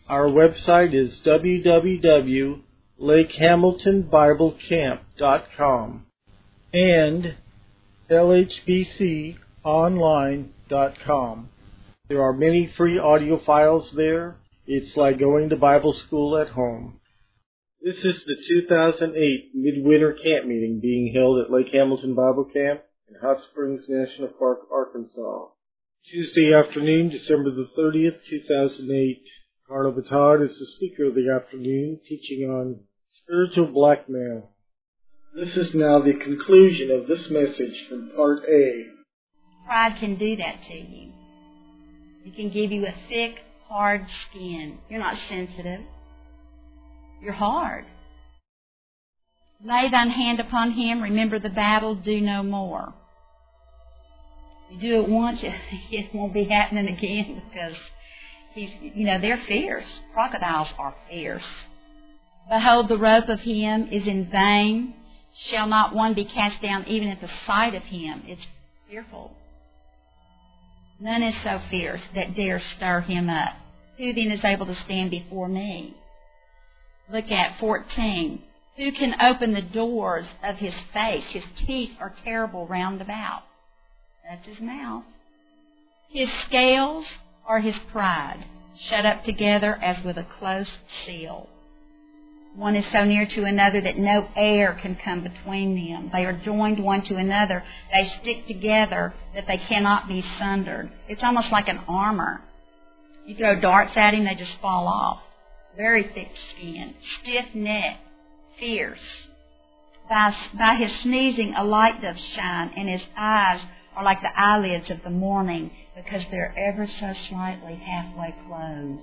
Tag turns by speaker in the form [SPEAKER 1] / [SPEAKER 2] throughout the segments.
[SPEAKER 1] Our website is www.lakehamiltonbiblecamp.com and lhbconline.com. There are many free audio files there. It's like going to Bible school at home. This is the 2008 Midwinter Camp Meeting being held at Lake Hamilton Bible Camp in Hot Springs National Park, Arkansas. Tuesday afternoon, December the 30th, 2008. Carla Batard is the speaker of the afternoon, teaching on spiritual blackmail. This is now the conclusion of this message from Part A.
[SPEAKER 2] Pride can do that to you. It can give you a thick, hard skin. You're not sensitive. You're hard. Lay thine hand upon him. Remember the battle. Do no more. You do it once, it won't be happening again because they're fierce. Crocodiles are fierce. Behold, the rope of him is in vain. Shall not one be cast down even at the sight of him? It's fearful. None is so fierce that dare stir him up. Who then is able to stand before me? Look at 14. Who can open the doors of his face? His teeth are terrible round about. That's his mouth. His scales are his pride, shut up together as with a close seal. One is so near to another that no air can come between them. They are joined one to another. They stick together that they cannot be sundered. It's almost like an armor. You throw darts at him, they just fall off. Very thick skin, stiff neck, fierce. By his sneezing a light doth shine, and his eyes are like the eyelids of the morning, because they're ever so slightly halfway closed.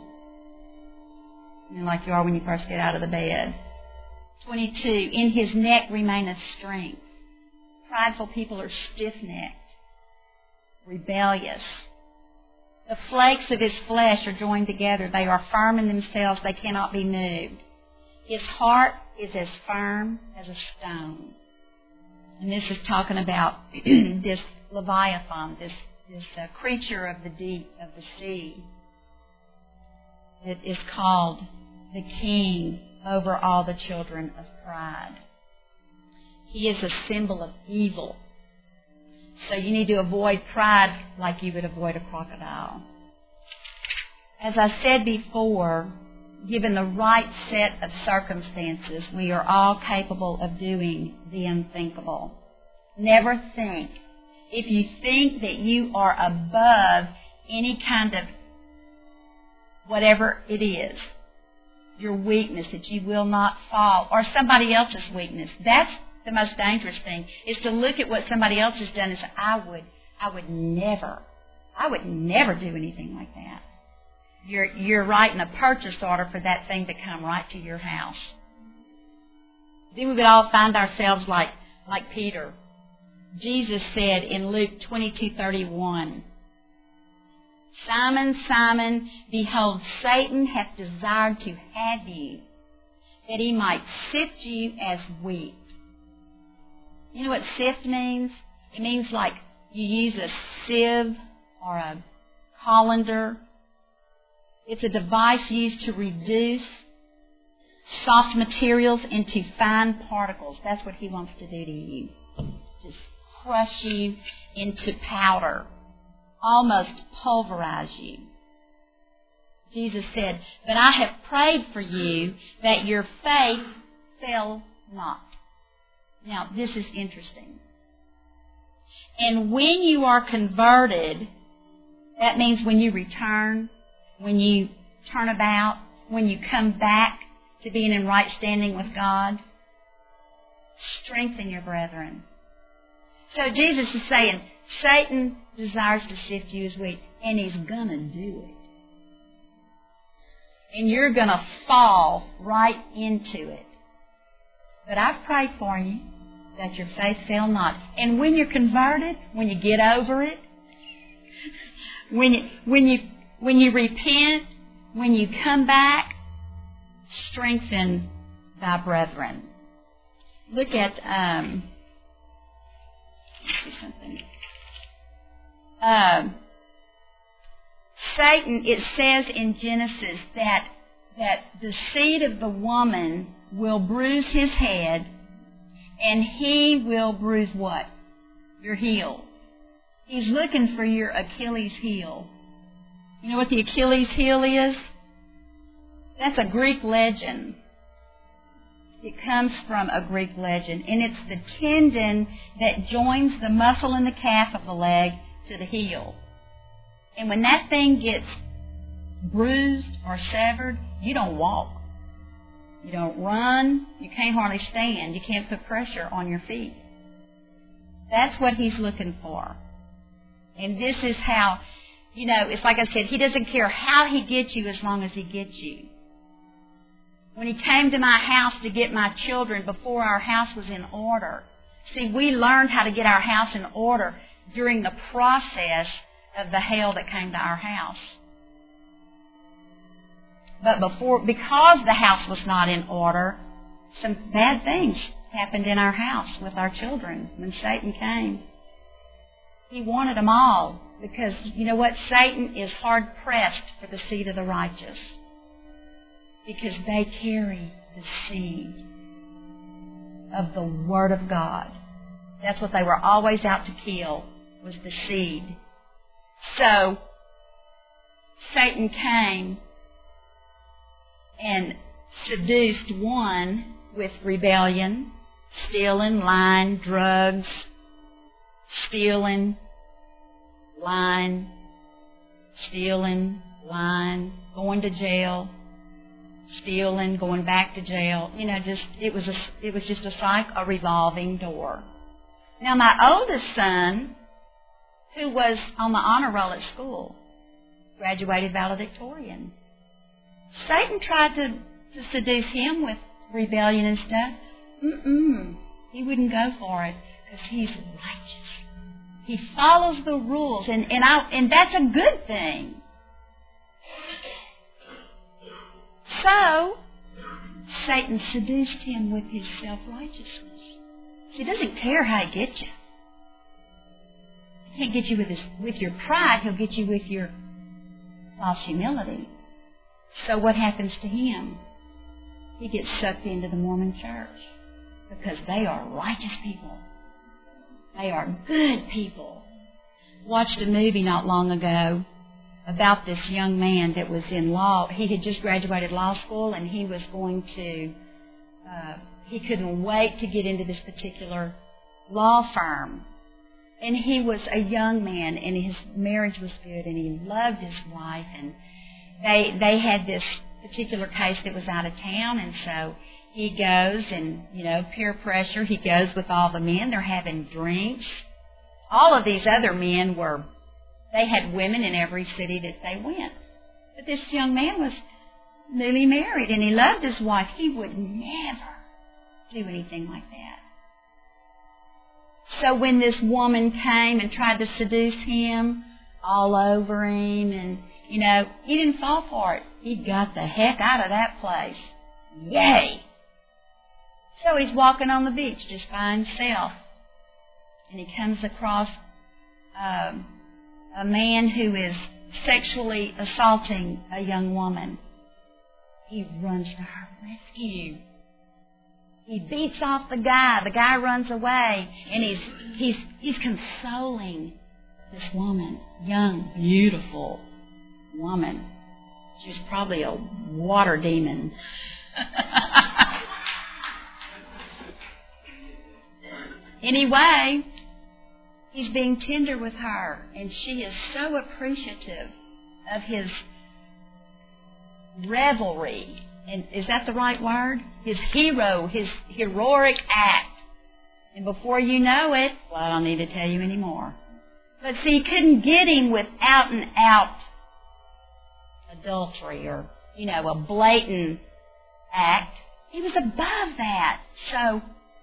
[SPEAKER 2] Like you are when you first get out of the bed. 22. In his neck remaineth strength. Prideful people are stiff-necked, rebellious. The flakes of his flesh are joined together. They are firm in themselves. They cannot be moved. His heart is as firm as a stone. And this is talking about this Leviathan, this creature of the deep, of the sea. It is called the king over all the children of pride. He is a symbol of evil. So you need to avoid pride like you would avoid a crocodile. As I said before, given the right set of circumstances, we are all capable of doing the unthinkable. Never think. If you think that you are above any kind of whatever it is, your weakness, that you will not fall, or somebody else's weakness, that's the most dangerous thing, is to look at what somebody else has done and say, I would never do anything like that. You're writing a purchase order for that thing to come right to your house. Then we would all find ourselves like Peter. Jesus said in Luke 22:31, Simon, Simon, behold, Satan hath desired to have you, that he might sift you as wheat. You know what sift means? It means like you use a sieve or a colander. It's a device used to reduce soft materials into fine particles. That's what he wants to do to you. Just crush you into powder. Almost pulverize you. Jesus said, but I have prayed for you that your faith fail not. Now, this is interesting. And when you are converted, that means when you return, when you turn about, when you come back to being in right standing with God, strengthen your brethren. So Jesus is saying, Satan desires to sift you as wheat, and he's going to do it. And you're going to fall right into it. But I've prayed for you that your faith fail not. And when you're converted, when you get over it, when you repent, when you come back, strengthen thy brethren. Look at, let's see something. Satan, it says in Genesis that that the seed of the woman will bruise his head, and he will bruise what? Your heel. He's looking for your Achilles heel. You know what the Achilles heel is? That's a Greek legend. It comes from a Greek legend, and it's the tendon that joins the muscle in the calf of the leg to the heel. And when that thing gets bruised or severed, you don't walk. You don't run. You can't hardly stand. You can't put pressure on your feet. That's what he's looking for. And this is how, it's like I said, he doesn't care how he gets you as long as he gets you. When he came to my house to get my children before our house was in order. See, we learned how to get our house in order during the process of the hail that came to our house. But because the house was not in order, some bad things happened in our house with our children when Satan came. He wanted them all because, you know what? Satan is hard-pressed for the seed of the righteous because they carry the seed of the Word of God. That's what they were always out to kill, was the seed. So, Satan came and seduced one with rebellion, stealing, lying, drugs, stealing, lying, going to jail, stealing, going back to jail. It was just a revolving door. Now, my oldest son, who was on the honor roll at school, graduated valedictorian. Satan tried to seduce him with rebellion and stuff. He wouldn't go for it because he's righteous. He follows the rules, and that's a good thing. So, Satan seduced him with his self-righteousness. He doesn't care how he gets you. He can't get you with your pride. He'll get you with your false humility. So what happens to him? He gets sucked into the Mormon church because they are righteous people. They are good people. Watched a movie not long ago about this young man that was in law. He had just graduated law school, and he was going to, he couldn't wait to get into this particular law firm. And he was a young man, and his marriage was good, and he loved his wife, and they had this particular case that was out of town, and so he goes and, peer pressure, he goes with all the men. They're having drinks. All of these other men they had women in every city that they went. But this young man was newly married, and he loved his wife. He would never do anything like that. So when this woman came and tried to seduce him all over him, and, he didn't fall for it. He got the heck out of that place. Yay! So he's walking on the beach just by himself. And he comes across a man who is sexually assaulting a young woman. He runs to her rescue. He beats off the guy. The guy runs away. And he's consoling this woman. Young, beautiful woman. She was probably a water demon. Anyway, he's being tender with her, and she is so appreciative of his revelry. And is that the right word? His heroic act. And before you know it, well, I don't need to tell you anymore. But see, you couldn't get him with out and out adultery or, a blatant act. He was above that. So,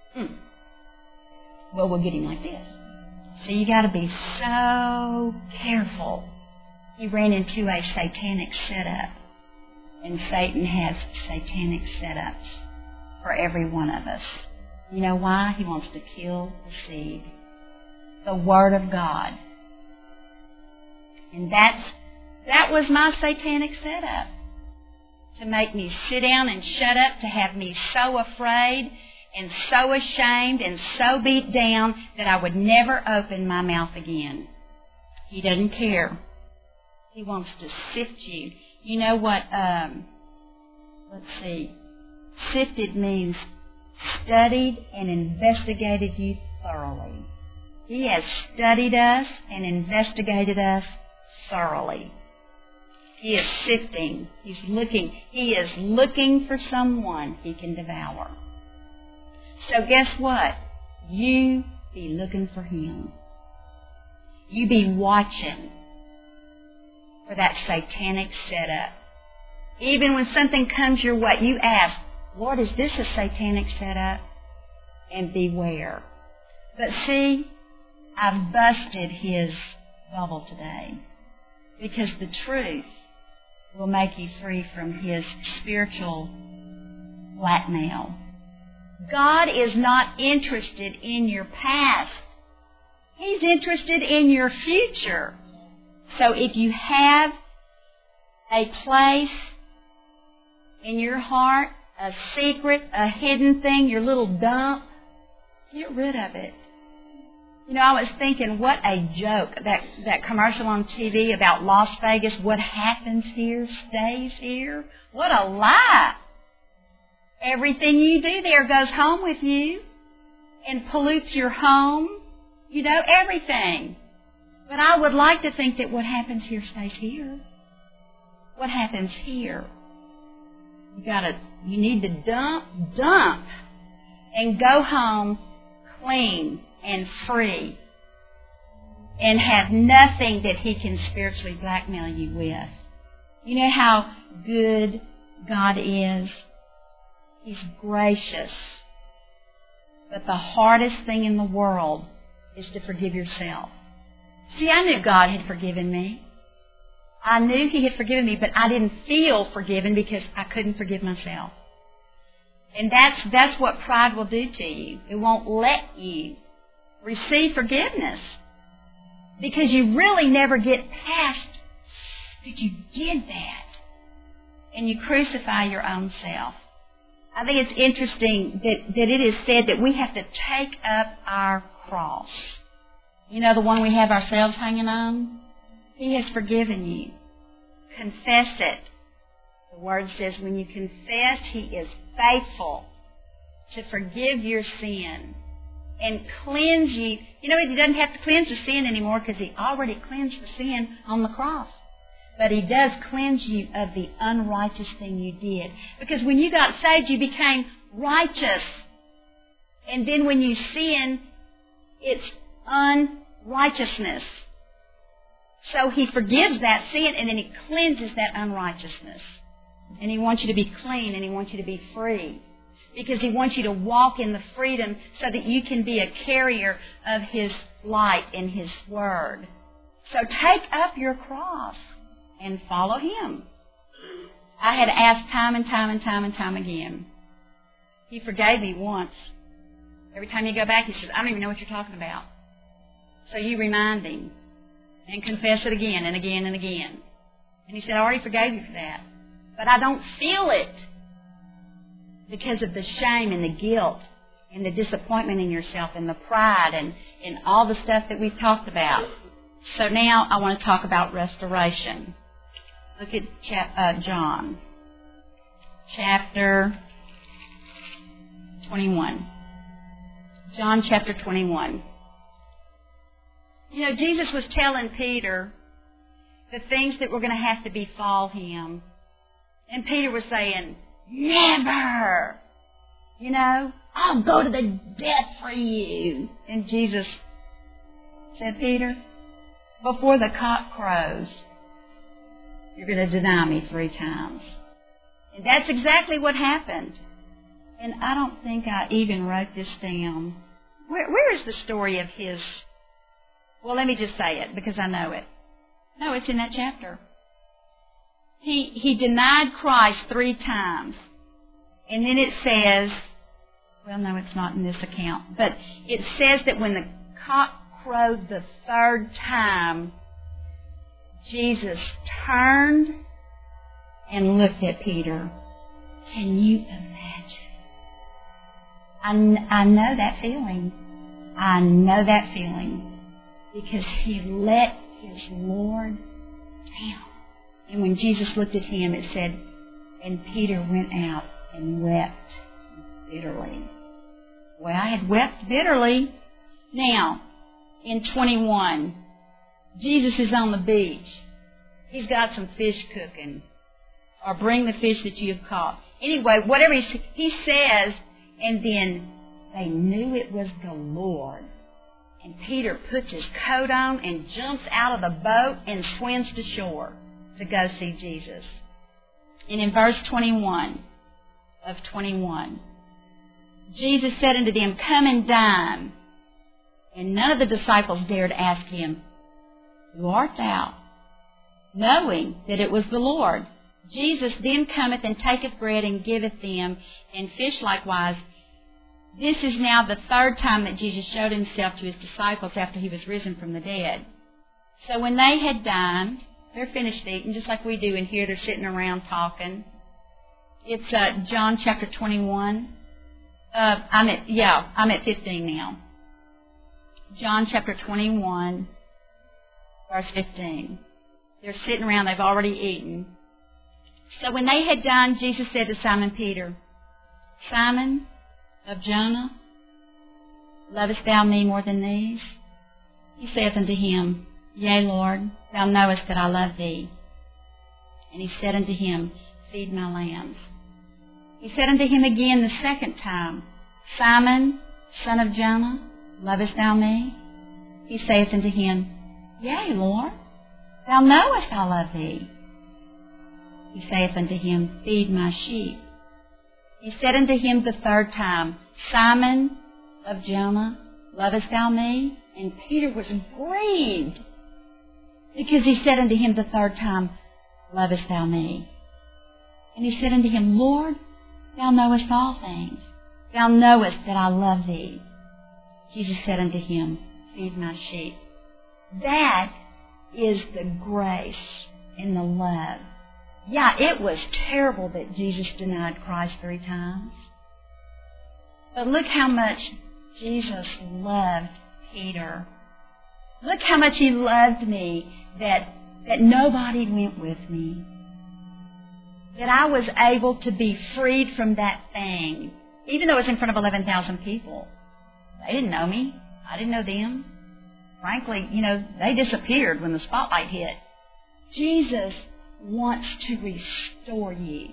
[SPEAKER 2] we'll get him like this. So you got to be so careful. He ran into a satanic setup. And Satan has satanic setups for every one of us. You know why? He wants to kill the seed. The Word of God. And that was my satanic setup. to make me sit down and shut up, to have me so afraid and so ashamed and so beat down that I would never open my mouth again. He doesn't care. He wants to sift you. You know what, sifted means studied and investigated you thoroughly. He has studied us and investigated us thoroughly. He is sifting. He is looking for someone he can devour. So guess what? You be looking for him. You be watching for that satanic setup. Even when something comes your way, you ask, Lord, is this a satanic setup? And beware. But see, I've busted his bubble today, because the truth will make you free from his spiritual blackmail. God is not interested in your past. He's interested in your future. So if you have a place in your heart, a secret, a hidden thing, your little dump, get rid of it. You know, I was thinking, what a joke, that commercial on TV about Las Vegas, what happens here stays here. What a lie. Everything you do there goes home with you and pollutes your home. You know, everything. But I would like to think that what happens here stays here. What happens here? You need to dump, and go home clean and free, and have nothing that he can spiritually blackmail you with. You know how good God is? He's gracious. But the hardest thing in the world is to forgive yourself. See, I knew God had forgiven me. I knew he had forgiven me, but I didn't feel forgiven because I couldn't forgive myself. And that's what pride will do to you. It won't let you receive forgiveness, because you really never get past that you did that, and you crucify your own self. I think it's interesting that it is said that we have to take up our cross. You know, the one we have ourselves hanging on? He has forgiven you. Confess it. The Word says when you confess, he is faithful to forgive your sin and cleanse you. You know, he doesn't have to cleanse the sin anymore because he already cleansed the sin on the cross. But he does cleanse you of the unrighteous thing you did. Because when you got saved, you became righteous. And then when you sin, it's unrighteousness. So he forgives that sin, and then he cleanses that unrighteousness. And he wants you to be clean, and he wants you to be free. Because he wants you to walk in the freedom so that you can be a carrier of his light and his word. So take up your cross and follow him. I had asked time and time again. He forgave me once. Every time you go back, he says, I don't even know what you're talking about. So you remind him and confess it again and again and again. And he said, I already forgave you for that. But I don't feel it because of the shame and the guilt and the disappointment in yourself and the pride and all the stuff that we've talked about. So now I want to talk about restoration. Look at John, chapter 21. John chapter 21. You know, Jesus was telling Peter the things that were going to have to befall him. And Peter was saying, never! You know, I'll go to the death for you. And Jesus said, Peter, before the cock crows, you're going to deny me 3 times. And that's exactly what happened. And I don't think I even wrote this down. Where is the story of his... Well, let me just say it because I know it. No, it's in that chapter. He denied Christ 3 times. And then it says, well, no, it's not in this account, but it says that when the cock crowed the 3rd time, Jesus turned and looked at Peter. Can you imagine? I know that feeling. I know that feeling. Because he let his Lord down. And when Jesus looked at him, it said, and Peter went out and wept bitterly. Well, I had wept bitterly. Now, in 21, Jesus is on the beach. He's got some fish cooking. Or bring the fish that you have caught. Anyway, whatever he says, and then they knew it was the Lord. And Peter puts his coat on and jumps out of the boat and swims to shore to go see Jesus. And in verse 21 of 21, Jesus said unto them, come and dine. And none of the disciples dared ask him, who art thou? Knowing that it was the Lord. Jesus then cometh and taketh bread and giveth them, and fish likewise. This is now the third time that Jesus showed himself to his disciples after he was risen from the dead. So when they had dined, they're finished eating, just like we do in here. They're sitting around talking. It's John chapter 21. I'm at 15 now. John chapter 21, verse 15. They're sitting around. They've already eaten. So when they had done, Jesus said to Simon Peter, Simon of Jonah, lovest thou me more than these? He saith unto him, Yea, Lord, thou knowest that I love thee. And he said unto him, Feed my lambs. He said unto him again the second time, Simon, son of Jonah, lovest thou me? He saith unto him, Yea, Lord, thou knowest I love thee. He saith unto him, Feed my sheep. He said unto him the third time, Simon of Jonah, lovest thou me? And Peter was grieved, because he said unto him the third time, Lovest thou me? And he said unto him, Lord, thou knowest all things. Thou knowest that I love thee. Jesus said unto him, Feed my sheep. That is the grace and the love. Yeah, it was terrible that Jesus denied Christ 3 times. But look how much Jesus loved Peter. Look how much he loved me that nobody went with me. That I was able to be freed from that thing, even though it was in front of 11,000 people. They didn't know me. I didn't know them. Frankly, they disappeared when the spotlight hit. Jesus wants to restore you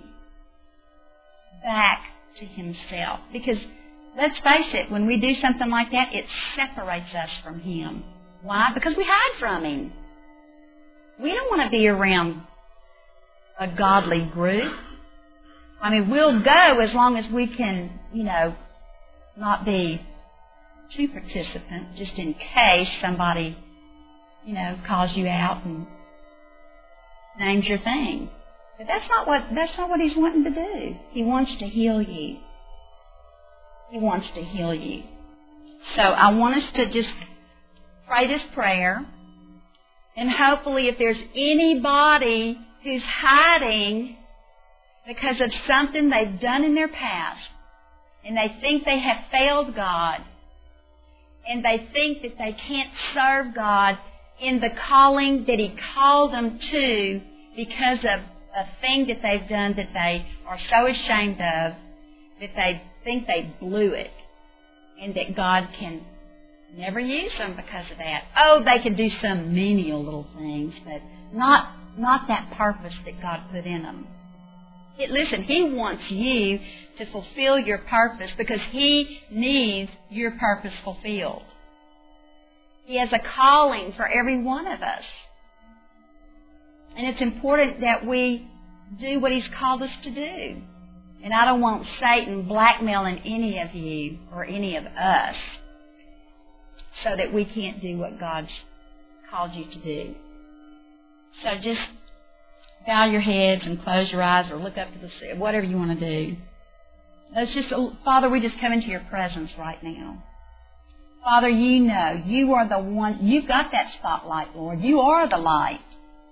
[SPEAKER 2] back to himself. Because, let's face it, when we do something like that, it separates us from him. Why? Because we hide from him. We don't want to be around a godly group. I mean, we'll go as long as we can, not be too participant, just in case somebody, calls you out and names your thing. But that's not what he's wanting to do. He wants to heal you. He wants to heal you. So I want us to just pray this prayer, and hopefully if there's anybody who's hiding because of something they've done in their past, and they think they have failed God, and they think that they can't serve God in the calling that he called them to because of a thing that they've done that they are so ashamed of that they think they blew it, and that God can never use them because of that. Oh, they can do some menial little things, but not that purpose that God put in them. Listen, he wants you to fulfill your purpose because he needs your purpose fulfilled. He has a calling for every one of us. And it's important that we do what he's called us to do. And I don't want Satan blackmailing any of you or any of us so that we can't do what God's called you to do. So just bow your heads and close your eyes or look up to the sea, whatever you want to do. Father, we just come into your presence right now. Father, you are the one, you've got that spotlight, Lord. You are the light.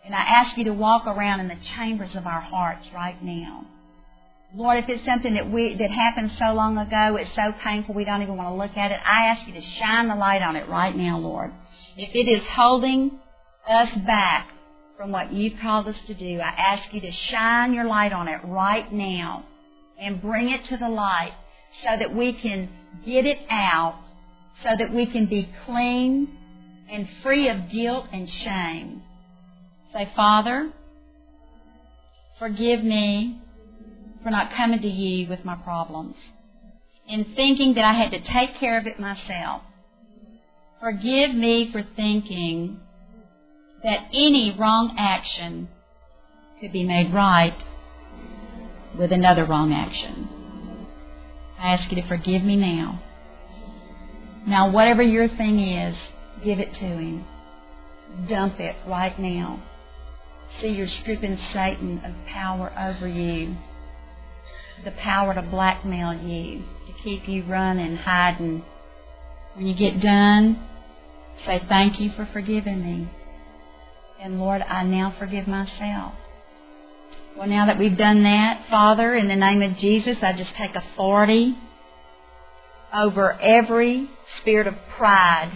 [SPEAKER 2] And I ask you to walk around in the chambers of our hearts right now. Lord, if it's something that happened so long ago, it's so painful we don't even want to look at it, I ask you to shine the light on it right now, Lord. If it is holding us back from what you've called us to do, I ask you to shine your light on it right now and bring it to the light so that we can get it out, so that we can be clean and free of guilt and shame. Say, Father, forgive me for not coming to you with my problems and thinking that I had to take care of it myself. Forgive me for thinking that any wrong action could be made right with another wrong action. I ask you to forgive me now. Now, whatever your thing is, give it to him. Dump it right now. See, you're stripping Satan of power over you. The power to blackmail you, to keep you running, hiding. When you get done, say, thank you for forgiving me. And Lord, I now forgive myself. Well, now that we've done that, Father, in the name of Jesus, I just take authority over every spirit of pride.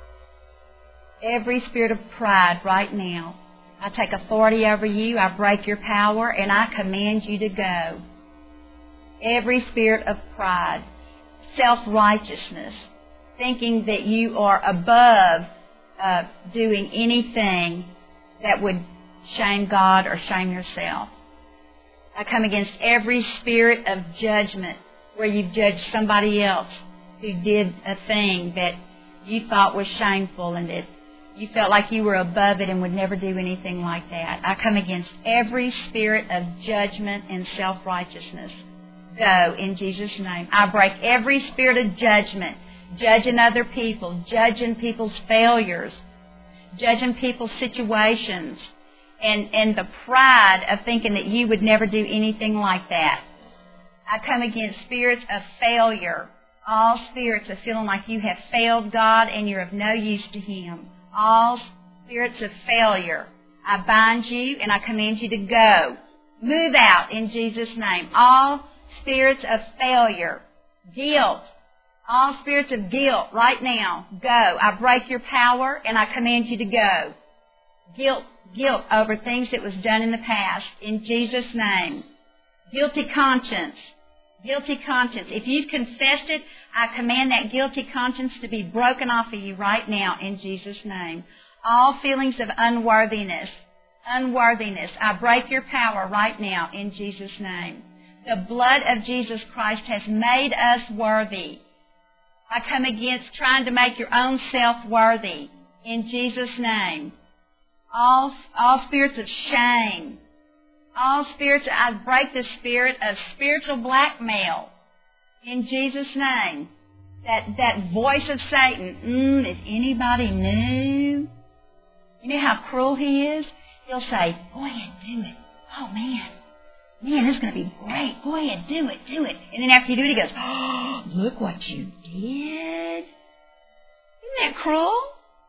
[SPEAKER 2] Every spirit of pride right now. I take authority over you. I break your power, and I command you to go. Every spirit of pride, self-righteousness, thinking that you are above doing anything that would shame God or shame yourself. I come against every spirit of judgment where you've judged somebody else who did a thing that you thought was shameful and that you felt like you were above it and would never do anything like that. I come against every spirit of judgment and self-righteousness. Go in Jesus' name. I break every spirit of judgment, judging other people, judging people's failures, judging people's situations, and the pride of thinking that you would never do anything like that. I come against spirits of failure, all spirits of feeling like you have failed God and you're of no use to Him. All spirits of failure, I bind you and I command you to go. Move out in Jesus' name. All spirits of failure, guilt, all spirits of guilt right now, go. I break your power and I command you to go. Guilt over things that was done in the past in Jesus' name. Guilty conscience. Guilty conscience. If you've confessed it, I command that guilty conscience to be broken off of you right now in Jesus' name. All feelings of unworthiness. I break your power right now in Jesus' name. The blood of Jesus Christ has made us worthy. I come against trying to make your own self worthy in Jesus' name. All spirits of shame. All spirits, I break the spirit of spiritual blackmail in Jesus' name. That voice of Satan, if anybody knew. You know how cruel he is? He'll say, go ahead, do it. Oh, man, this is going to be great. Go ahead, do it. And then after you do it, he goes, oh, look what you did. Isn't that cruel?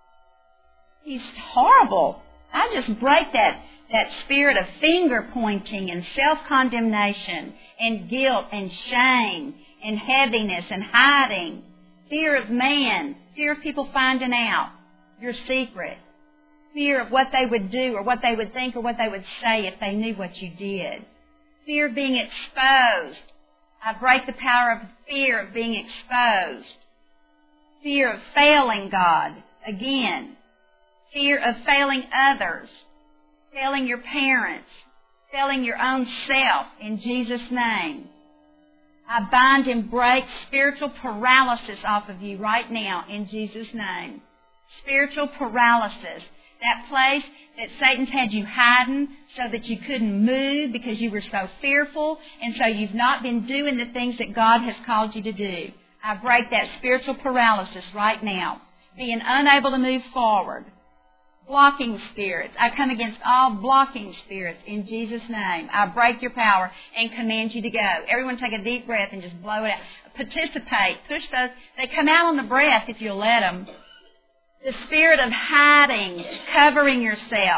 [SPEAKER 2] He's horrible. I just break that spirit of finger-pointing and self-condemnation and guilt and shame and heaviness and hiding, fear of man, fear of people finding out your secret, fear of what they would do or what they would think or what they would say if they knew what you did, fear of being exposed. I break the power of fear of being exposed, fear of failing God again, fear of failing others, failing your parents, failing your own self in Jesus' name. I bind and break spiritual paralysis off of you right now in Jesus' name. Spiritual paralysis. That place that Satan's had you hiding so that you couldn't move because you were so fearful and so you've not been doing the things that God has called you to do. I break that spiritual paralysis right now. Being unable to move forward. Blocking spirits. I come against all blocking spirits in Jesus' name. I break your power and command you to go. Everyone take a deep breath and just blow it out. Participate. Push those. They come out on the breath if you'll let them. The spirit of hiding, covering yourself.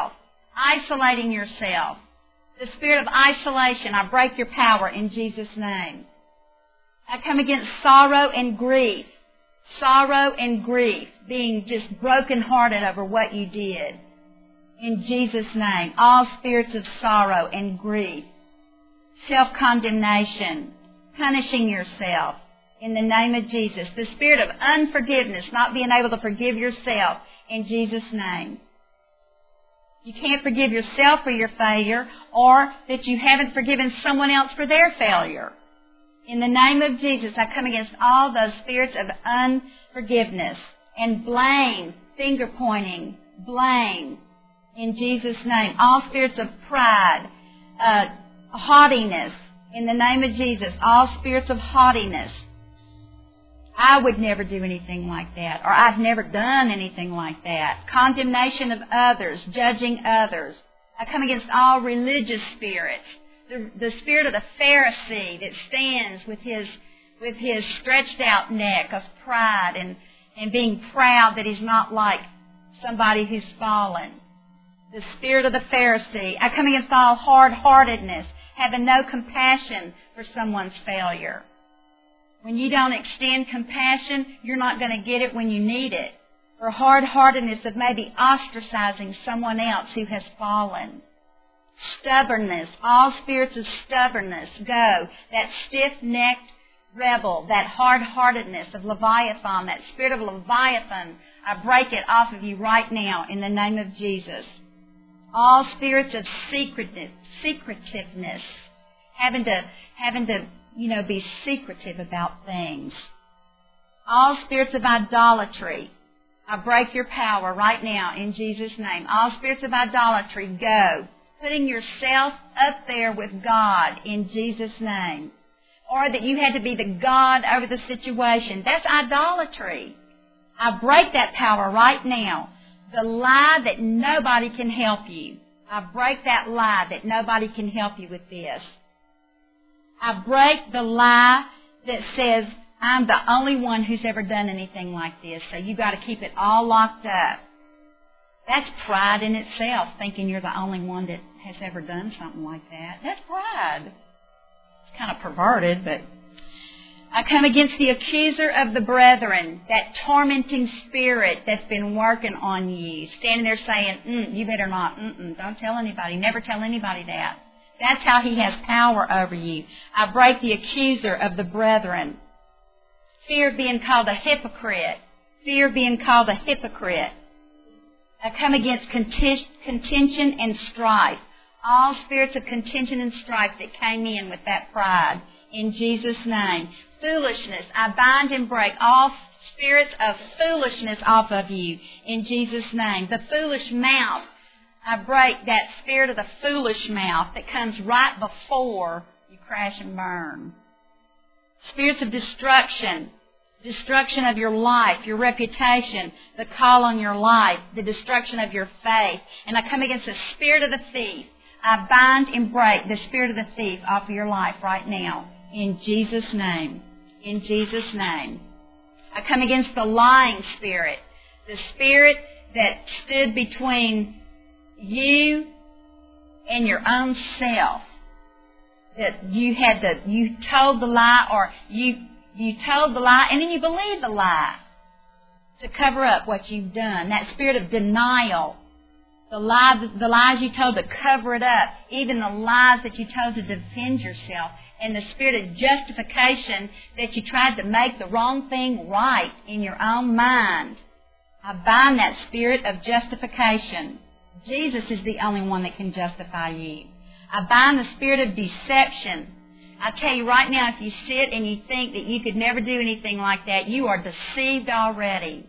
[SPEAKER 2] isolating yourself. The spirit of isolation, I break your power in Jesus' name. I come against sorrow and grief. Sorrow and grief, being just brokenhearted over what you did. In Jesus' name, all spirits of sorrow and grief, self-condemnation, punishing yourself. In the name of Jesus. The spirit of unforgiveness, not being able to forgive yourself. In Jesus' name. You can't forgive yourself for your failure, or that you haven't forgiven someone else for their failure. In the name of Jesus, I come against all those spirits of unforgiveness and blame, finger pointing, blame. In Jesus' name. All spirits of pride, haughtiness. In the name of Jesus. All spirits of haughtiness. I would never do anything like that, or I've never done anything like that. Condemnation of others, judging others. I come against all religious spirits. The spirit of the Pharisee that stands with his stretched out neck of pride and being proud that he's not like somebody who's fallen. The spirit of the Pharisee. I come against all hard-heartedness, having no compassion for someone's failure. When you don't extend compassion, you're not going to get it when you need it. Or hard-heartedness of maybe ostracizing someone else who has fallen. Stubbornness, all spirits of stubbornness, go. That stiff-necked rebel, that hard-heartedness of Leviathan, that spirit of Leviathan, I break it off of you right now in the name of Jesus. All spirits of secretiveness, having to be secretive about things. All spirits of idolatry, I break your power right now in Jesus' name. All spirits of idolatry, go. Putting yourself up there with God in Jesus' name. Or that you had to be the God over the situation. That's idolatry. I break that power right now. The lie that nobody can help you. I break that lie that nobody can help you with this. I break the lie that says, I'm the only one who's ever done anything like this, so you've got to keep it all locked up. That's pride in itself, thinking you're the only one that has ever done something like that. That's pride. It's kind of perverted, but I come against the accuser of the brethren, that tormenting spirit that's been working on you, standing there saying, you better not, don't tell anybody, never tell anybody that. That's how he has power over you. I break the accuser of the brethren. Fear of being called a hypocrite. Fear of being called a hypocrite. I come against contention and strife. All spirits of contention and strife that came in with that pride. In Jesus' name. Foolishness. I bind and break all spirits of foolishness off of you. In Jesus' name. The foolish mouth. I break that spirit of the foolish mouth that comes right before you crash and burn. Spirits of destruction. Destruction of your life, your reputation, the call on your life, the destruction of your faith. And I come against the spirit of the thief. I bind and break the spirit of the thief off of your life right now. In Jesus' name. In Jesus' name. I come against the lying spirit. The spirit that stood between you and your own self. That you told the lie, or you told the lie and then you believed the lie to cover up what you've done. That spirit of denial. The lies you told to cover it up. Even the lies that you told to defend yourself. And the spirit of justification that you tried to make the wrong thing right in your own mind. I bind that spirit of justification. Jesus is the only one that can justify you. I bind the spirit of deception. I tell you right now, if you sit and you think that you could never do anything like that, you are deceived already.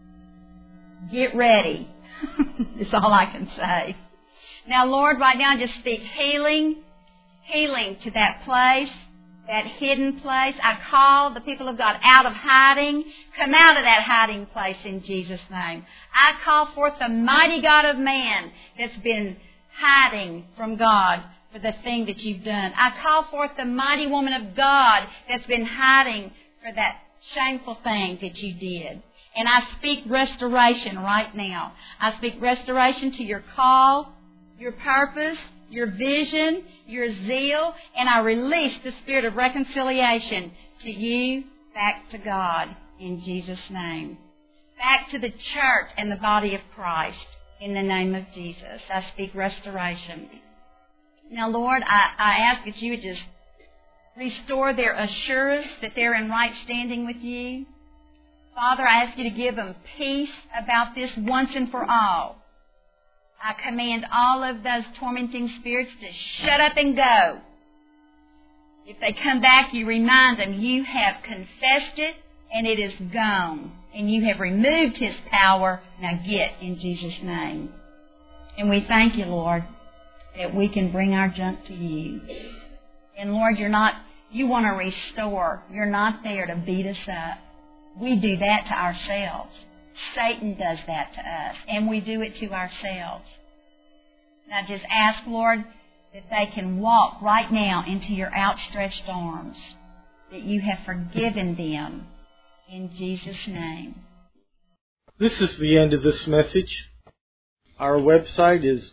[SPEAKER 2] Get ready. That's all I can say. Now, Lord, right now, just speak healing to that place, that hidden place. I call the people of God out of hiding. Come out of that hiding place in Jesus' name. I call forth the mighty God of man that's been hiding from God for the thing that you've done. I call forth the mighty woman of God that's been hiding for that shameful thing that you did. And I speak restoration right now. I speak restoration to your call, your purpose, your vision, your zeal, and I release the spirit of reconciliation to you, back to God, in Jesus' name. Back to the church and the body of Christ, in the name of Jesus. I speak restoration. Now, Lord, I ask that you would just restore their assurance that they're in right standing with you. Father, I ask you to give them peace about this once and for all. I command all of those tormenting spirits to shut up and go. If they come back, you remind them you have confessed it and it is gone. And you have removed his power. Now get in Jesus' name. And we thank you, Lord, that we can bring our junk to you. And Lord, you want to restore. You're not there to beat us up. We do that to ourselves. Satan does that to us, and we do it to ourselves. Now just ask, Lord, that they can walk right now into your outstretched arms, that you have forgiven them in Jesus' name.
[SPEAKER 1] This is the end of this message. Our website is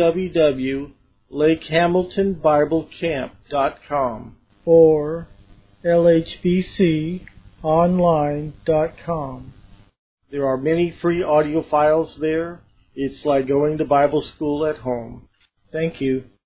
[SPEAKER 1] www.lakehamiltonbiblecamp.com or lhbconline.com. There are many free audio files there. It's like going to Bible school at home. Thank you.